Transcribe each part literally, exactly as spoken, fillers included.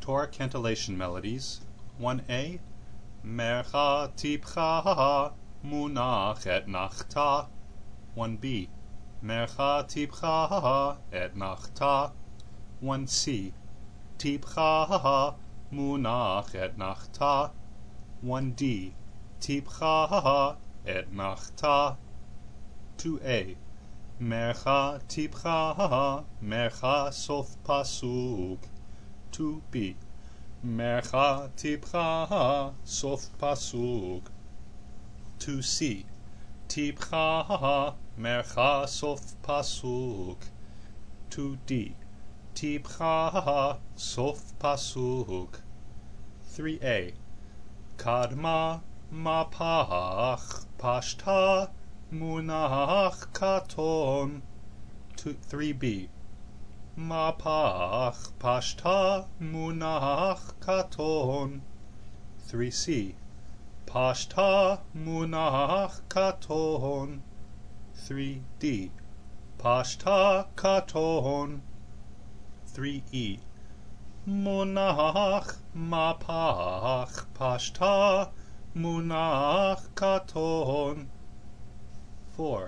Torah cantillation melodies. one A. Mercha tipcha munach et nachta. one B. Mercha tipcha et nachta. one C. Tipcha munach et nachta. one D. Tipcha et nachta. two A. Mercha tipcha mercha sof pasuk. two B. Mercha tipcha sof pasuk. two C. Tipcha mercha sof pasuk. two D. Tipcha sof pasuk. three A. Kadma mapach pashta munach katon. three B. Mapach pashta munach katon. three C. Pashta munach katon. three D. Pashta katon. three E. Munach mapach pashta munach katon. four.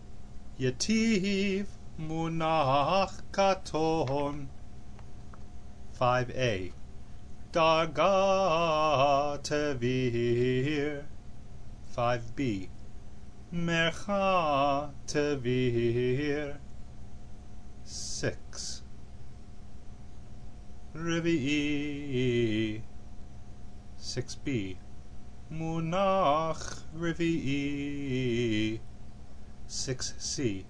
Yativ munach katon. five A. Darga tevir. five B. Mercha tevir. six. Revi'i. six B. Munach revi'i. six C.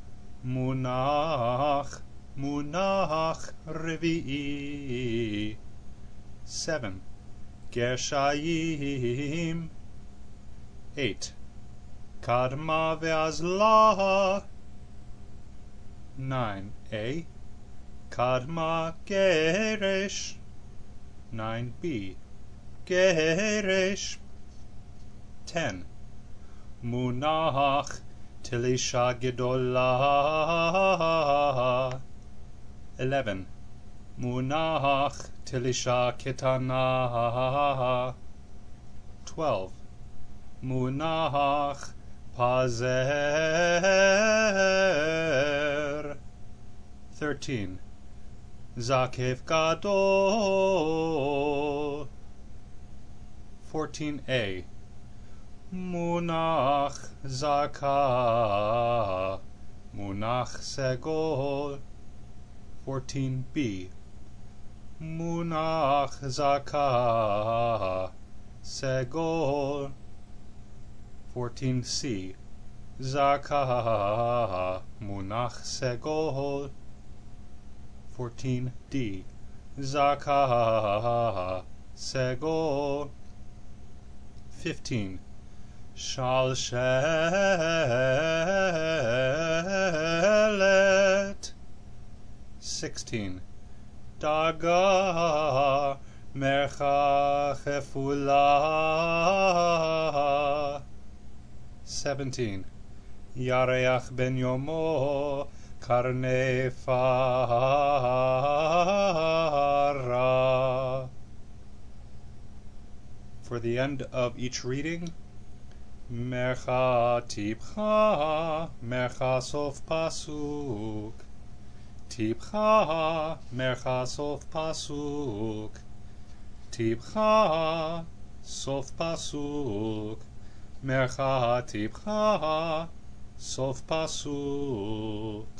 Munach munach revi'i. seven. Gershayim. eight. Kadma ve'azla. nine A. Kadma geresh. nine B. Geresh. ten. Munach tilisha gedolah. eleven. Munach tilisha ketana. twelve. Munach pazer. thirteen. Zakef gadol. fourteen A. Munach zaka. Munach segol. fourteen B. Munach zaka. Segol. fourteen C. Zaka. Munach segol. fourteen D. Zaka. Segol. fifteen. Shalshelet. sixteen. Daga mercha chefula. seventeen. Yareach ben yomo karne fara. For the end of each reading, Mercha tipcha mercha sof pasuk. Tipcha mercha sof pasuk. Tipcha sof pasuk. Mercha tipcha sof pasuk.